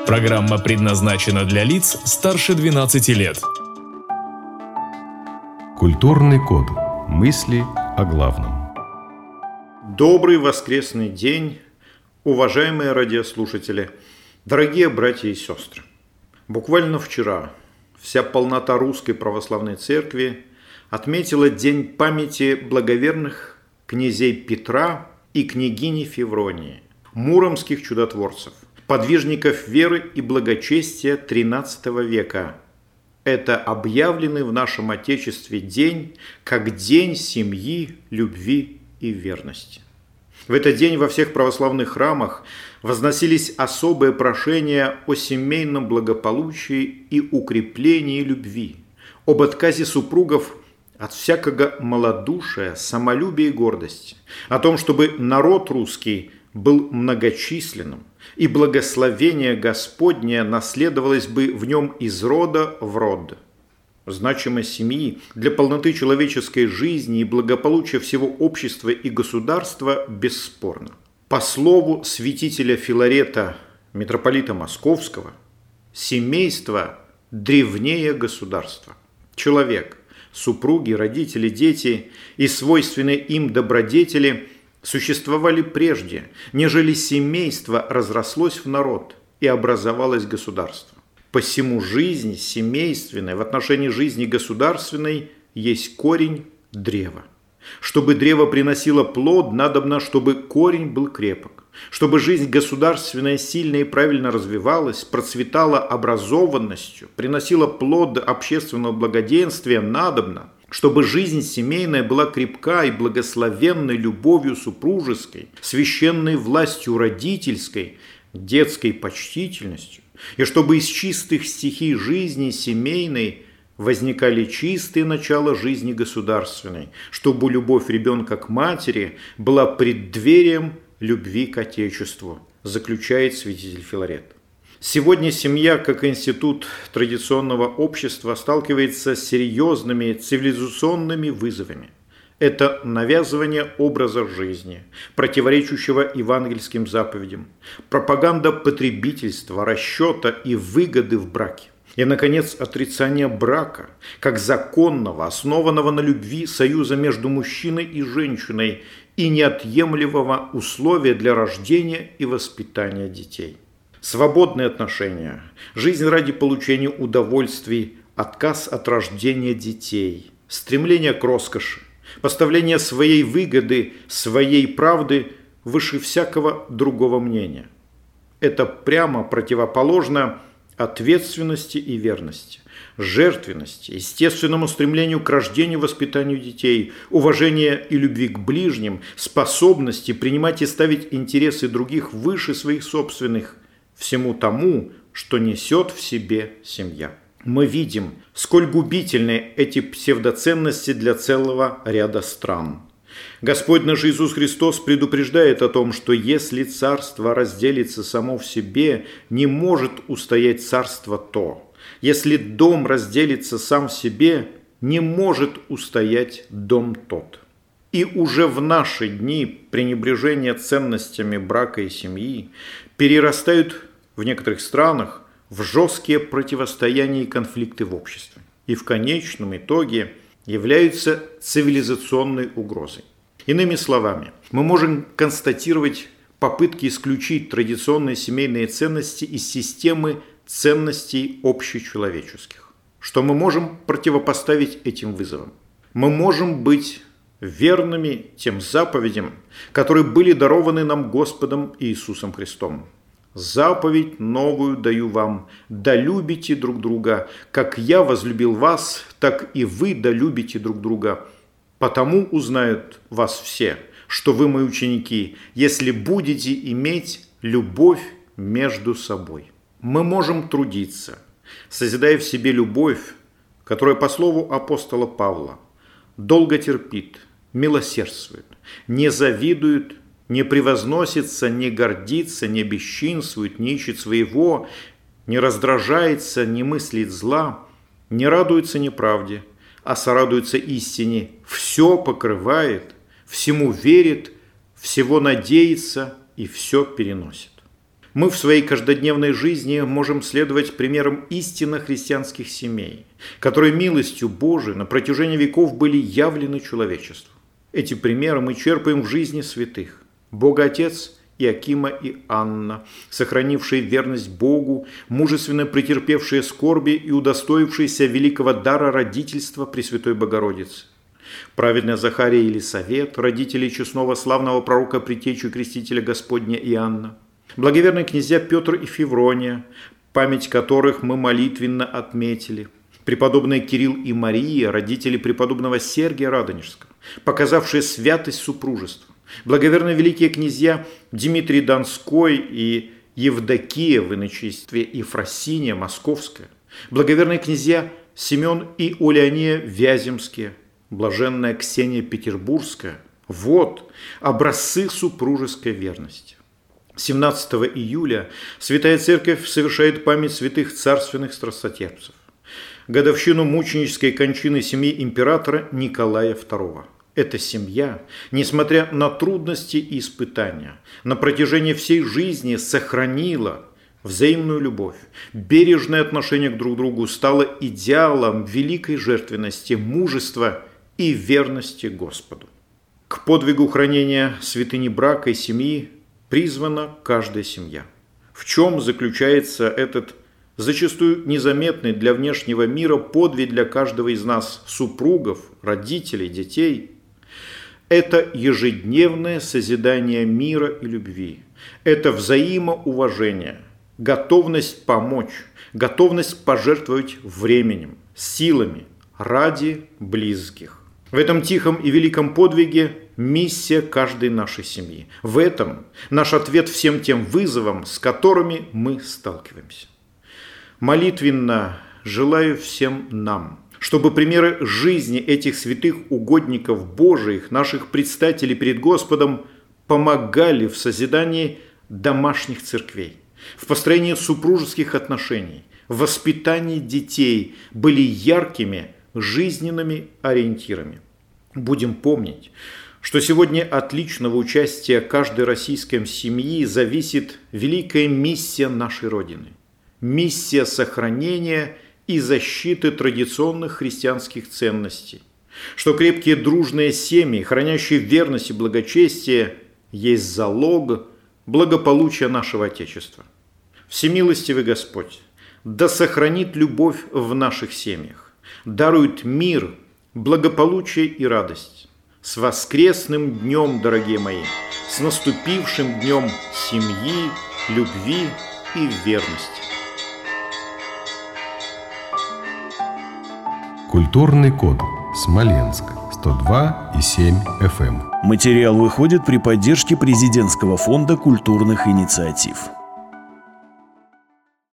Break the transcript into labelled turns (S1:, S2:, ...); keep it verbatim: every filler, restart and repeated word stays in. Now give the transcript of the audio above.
S1: Программа предназначена для лиц старше двенадцати лет.
S2: Культурный код. Мысли о главном.
S3: Добрый воскресный день, уважаемые радиослушатели, дорогие братья и сестры. Буквально вчера вся полнота Русской Православной Церкви отметила День памяти благоверных князей Петра и княгини Февронии, муромских чудотворцев, подвижников веры и благочестия тринадцатого века. Это объявленный в нашем Отечестве день как День семьи, любви и верности. В этот день во всех православных храмах возносились особые прошения о семейном благополучии и укреплении любви, об отказе супругов от всякого малодушия, самолюбия и гордости, о том, чтобы народ русский был многочисленным, и благословение Господне наследовалось бы в нем из рода в род. Значимость семьи для полноты человеческой жизни и благополучия всего общества и государства бесспорна. По слову святителя Филарета, митрополита Московского, семейство древнее государства. Человек, супруги, родители, дети и свойственные им добродетели существовали прежде, нежели семейство разрослось в народ и образовалось государство. Посему жизнь семейственная в отношении жизни государственной есть корень древа. Чтобы древо приносило плод, надобно, чтобы корень был крепок. Чтобы жизнь государственная сильно и правильно развивалась, процветала образованностью, приносила плод общественного благоденствия, надобно, чтобы жизнь семейная была крепка и благословенной любовью супружеской, священной властью родительской, детской почтительностью, и чтобы из чистых стихий жизни семейной возникали чистые начала жизни государственной, чтобы любовь ребенка к матери была преддверием любви к Отечеству, заключает святитель Филарет. Сегодня семья, как институт традиционного общества, сталкивается с серьезными цивилизационными вызовами. Это навязывание образа жизни, противоречащего евангельским заповедям, пропаганда потребительства, расчета и выгоды в браке. И, наконец, отрицание брака, как законного, основанного на любви союза между мужчиной и женщиной и неотъемлемого условия для рождения и воспитания детей. Свободные отношения, жизнь ради получения удовольствий, отказ от рождения детей, стремление к роскоши, поставление своей выгоды, своей правды выше всякого другого мнения. Это прямо противоположно ответственности и верности, жертвенности, естественному стремлению к рождению и воспитанию детей, уважения и любви к ближним, способности принимать и ставить интересы других выше своих собственных, всему тому, что несет в себе семья. Мы видим, сколь губительны эти псевдоценности для целого ряда стран. Господь наш Иисус Христос предупреждает о том, что если царство разделится само в себе, не может устоять царство то. Если дом разделится сам в себе, не может устоять дом тот. И уже в наши дни пренебрежение ценностями брака и семьи перерастают в некоторых странах в жесткие противостояния и конфликты в обществе. И в конечном итоге являются цивилизационной угрозой. Иными словами, мы можем констатировать попытки исключить традиционные семейные ценности из системы ценностей общечеловеческих. Что мы можем противопоставить этим вызовам? Мы можем быть верными тем заповедям, которые были дарованы нам Господом Иисусом Христом. «Заповедь новую даю вам, да любите друг друга, как я возлюбил вас, так и вы да любите друг друга. Потому узнают вас все, что вы мои ученики, если будете иметь любовь между собой». Мы можем трудиться, созидая в себе любовь, которая, по слову апостола Павла, долго терпит, милосердствует, не завидует, не превозносится, не гордится, не бесчинствует, не ищет своего, не раздражается, не мыслит зла, не радуется неправде, а сорадуется истине, все покрывает, всему верит, всего надеется и все переносит. Мы в своей каждодневной жизни можем следовать примерам истинно христианских семей, которые милостью Божией на протяжении веков были явлены человечеству. Эти примеры мы черпаем в жизни святых. Бога-Отец Иакима и Анна, сохранившие верность Богу, мужественно претерпевшие скорби и удостоившиеся великого дара родительства Пресвятой Богородицы. Праведная Захария и Елисавет, родители честного славного пророка Предтечи Крестителя Господня Иоанна. Благоверные князья Петр и Феврония, память которых мы молитвенно отметили. Преподобные Кирилл и Мария, родители преподобного Сергия Радонежского, показавшие святость супружества. Благоверные великие князья Дмитрий Донской и Евдокия в иночестве Ефросиния Московская. Благоверные князья Семен и Улеония Вяземские. Блаженная Ксения Петербургская. Вот образцы супружеской верности. семнадцатого июля Святая Церковь совершает память святых царственных страстотерпцев. Годовщину мученической кончины семьи императора Николая второго. Эта семья, несмотря на трудности и испытания, на протяжении всей жизни сохранила взаимную любовь, бережное отношение к друг другу, стало идеалом великой жертвенности, мужества и верности Господу. К подвигу хранения святыни брака и семьи призвана каждая семья. В чем заключается этот зачастую незаметный для внешнего мира подвиг для каждого из нас, супругов, родителей, детей? Это ежедневное созидание мира и любви. Это взаимоуважение, готовность помочь, готовность пожертвовать временем, силами ради близких. В этом тихом и великом подвиге миссия каждой нашей семьи. В этом наш ответ всем тем вызовам, с которыми мы сталкиваемся. Молитвенно желаю всем нам, чтобы примеры жизни этих святых угодников Божиих, наших предстателей перед Господом, помогали в созидании домашних церквей, в построении супружеских отношений, в воспитании детей, были яркими жизненными ориентирами. Будем помнить, что сегодня от личного участия каждой российской семьи зависит великая миссия нашей Родины. Миссия сохранения и защиты традиционных христианских ценностей. Что крепкие дружные семьи, хранящие верность и благочестие, есть залог благополучия нашего Отечества. Всемилостивый Господь да сохранит любовь в наших семьях, дарует мир, благополучие и радость. С воскресным днем, дорогие мои, с наступившим днем семьи, любви и верности.
S2: Культурный код. Смоленск. сто два и семь эф эм.
S4: Материал выходит при поддержке Президентского фонда культурных инициатив.